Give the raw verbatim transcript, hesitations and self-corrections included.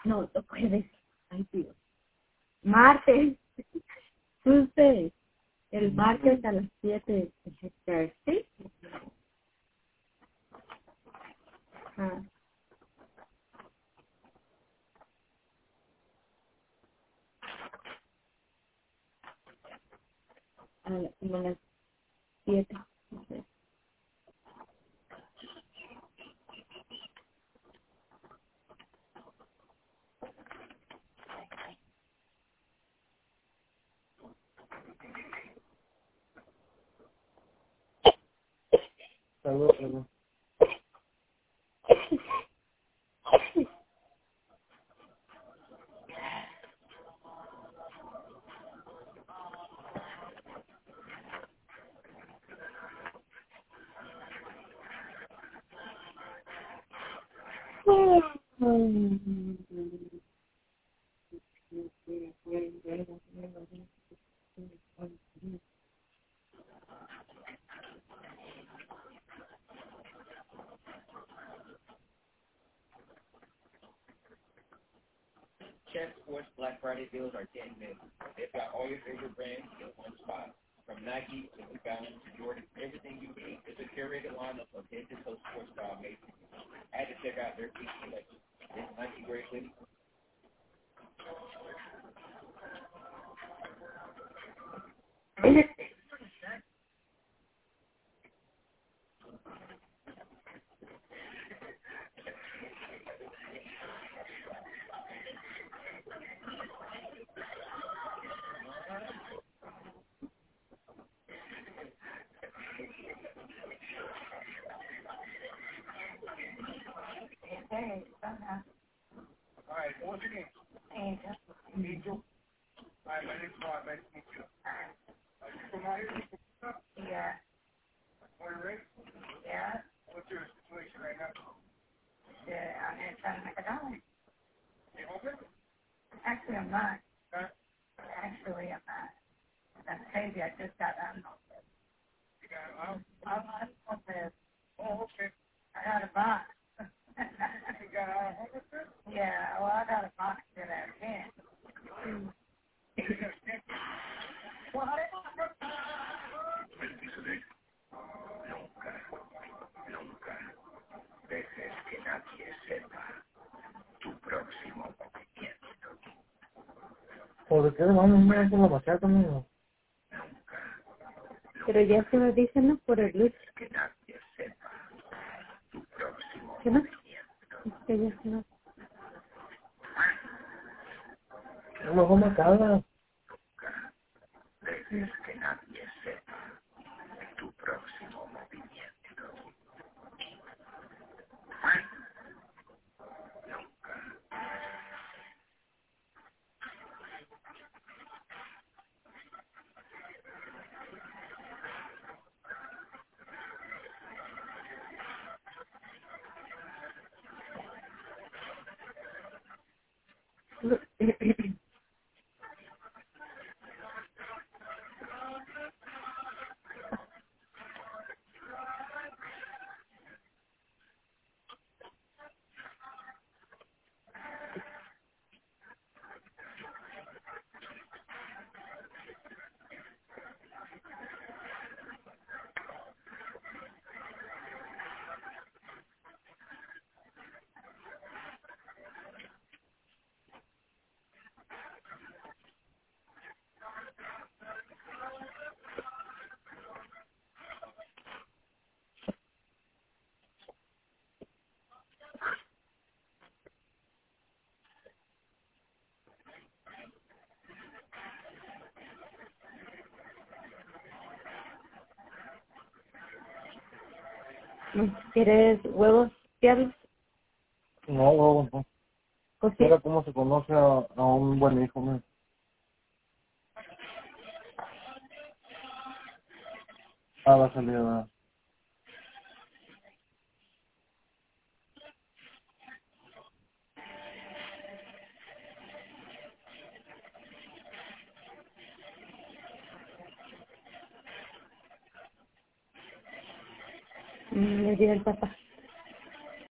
No, no jueves. Ay, Dios. Martes. Tuesday. El martes a las siete. Thursday. Ah. A la- como a las siete. Okay. Salud, salud. Chef Sports Black Friday deals are getting big. They've got all your favorite brands in one spot. From Nike to New Balance to Jordan, everything you need is a curated lineup of head-to-toe sports style amazing. I had to check out their peak selection. This Nike Great City. Hey, somehow. All right, so what's your name? Angel. Angel. All right, my name's Rod. Nice to meet you. Are you from out here? Yeah. Born and raised? Yeah. What's your situation right now? Yeah, I'm here trying to make a dollar. You hoping? Actually, I'm not. Huh? Actually, I'm not. That's crazy. I just got out of this. You got out? I'm on homeless. Oh, okay. I got a box. You got out of homelessness? Yeah, well, I got a box that I can't. You got a stamp? What? Nunca, nunca dejes que nadie sepa tu próximo movimiento. ¿Por qué vamos a ir por la bachata, amigo? Nunca, Pero ya se lo dicen, ¿no? Por el luz. que nadie sepa tu próximo ¿Qué más? movimiento. Es que ya se lo... No me voy a matar. Nunca dejes que nadie sepa tu próximo movimiento. Nunca. ¿Quieres huevos, diablos? No, huevo, no. ¿O sí? Mira cómo se conoce a, a un buen hijo, mío. A la salida. Mm, le diré al papá.